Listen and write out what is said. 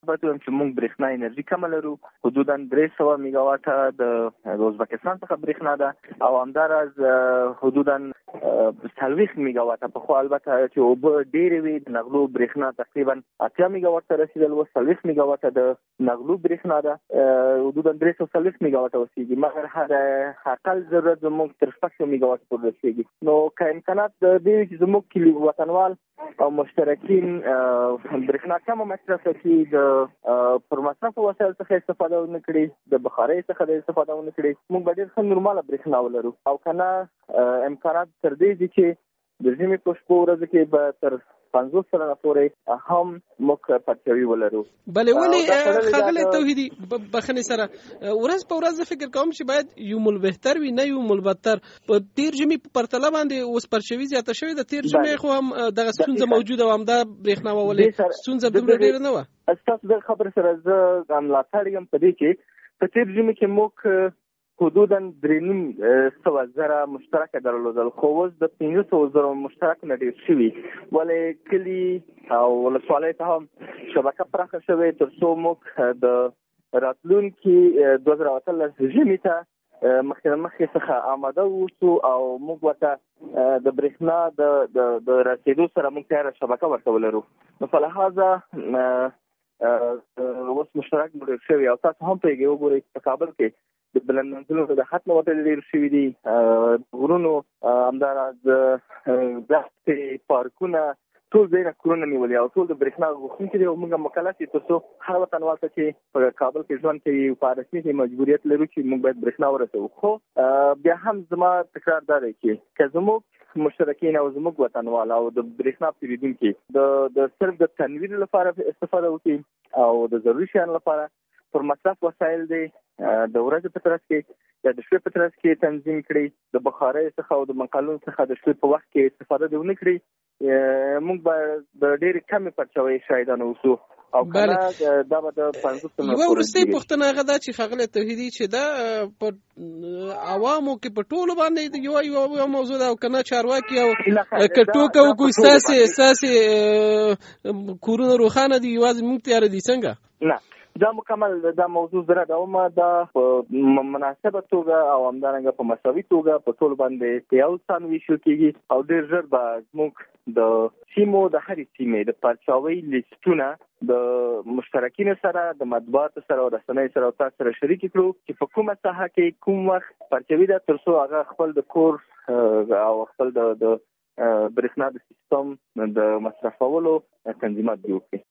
باید ووایم چې موږ برېښنا انرژي کمه لرو، حدودا 300 میګاواټه د ازبکستان څخه برېښنا ده او همداراز حدودا 40 میګاواټه. پخوا البته چې اوبه ډېرې وي د نغلو برېښنا تقریبا 80 میګاواټ ته رسېدل، اوس 40 میګاواټه د نغلو برېښنا ده، حدودا 340 میګاواټه اوسېږي، مګر هر اقل ضرورت زموږ تر 600 میګاواټ پورې رسېږي. نو که امکانات د دې چې زموږ کلي وطنوال او مشترکین برېښنا کمه مصرف کړي، د پر مصرفو وسایل څخه استفاده ونه کړي، د بخارۍ څخه د استفاده ونه کړي، موږ به ډېر ښه نورماله برېښنا ولرو. او که نه امکانات تر دې دي چې د ژمي په شپو ورځو کې به تر 50 سلنه پورې هم موږ پرچوي ولرو. بلې ولې ښاغلی توحیدي بخښنې سره ورځ په ورځ زه فکر کوم چې باید یو مول بهتر وي نه یو مول بدتر. په تیر ژمي په پرتله باندې اوس پرچوي زیاته شوې ده، تیر ژمي خو هم دغه ستونزه موجوده وه، همدا برېښنا وولې ستونزه دومره ډېره نه وه. ستاسو د خبرې سره زه ملاتړ یم په دې چې په تیر ژمي کې موږ حدودا 3,900,000 مشترکه درلودل، خو اوس د 500,000 مشترک نه ډېر شوي، ولې کلي او ولسوالۍ ته هم شبکه پراخه شوې تر څو موږ د راتلونکي 2018 ژمي ته مخکې څخه آماده اوسو او موږ ورته د برېښنا د رسېدو سره موږ تیاره شبکه ورته ولرو. نو په لحاظه اوس مشترک ډېر شوي او تاسو هم پرېږدئ وګورئ په کابل کې د بلند منزلونو د ختمه وتلې ډېر شوي دي، غرونو همداراز دښتې، پارکونه، ټول ځایونه کورونه نیولي او ټول د برېښنا غوښتونکي دي او موږ مکلف یو تر څو هر وطنوال ته چې په کابل کې ژوند کوي په رسمي کې مجبوریت لرو چې موږ باید برېښنا ورسوو. خو بیا هم زما تکرار دا دی چې که زموږ مشترکین او زموږ وطنوال او د برېښنا پیرودونکي د صرف د تنویر لپاره استفاده وکړي او د ضروري شیانو لپاره پر مصرف وسایل دی د ورځې په ترڅ کې یا د شپې په ترڅ کې تنظیم کړي، د بخارۍ څخه او د منقلونو څخه د شپې په وخت کې استفاده دې ونه کړي، موږ به د ډېرې کمې پرچوي شاهدان اوسو. او کله دا به د 50 سلنه یوه وروستۍ پوښتنه هغه ده چې ښاغلی توحیدي چې دا په عوامو کې په ټولو باندې یوه موضوع ده او که نه چارواکي او که ټوکه وکړو ستاسې کورونه روښانه دي یوازې موږ تیاره دي څنګه؟ نه، دا مکمل دا موضوع زه ردومه، دا په مناسبه توګه او همدارنګه په مساوي توګه په ټول باندې په یو سان ویشل کېږي او ډېر ژر به زموږ د سیمو د هرې سیمې د پرچاوۍ لیستونه د مشترکینو سره د مطبوعاتو سره او رسنیو سره او تاسو سره شریک کړو چې په کومه ساحه کې کوم وخت پرچوي ده تر څو هغه خپل د کور او خپل د برېښنا د سیستم د مصرفولو تنظیمات جوړ کړي.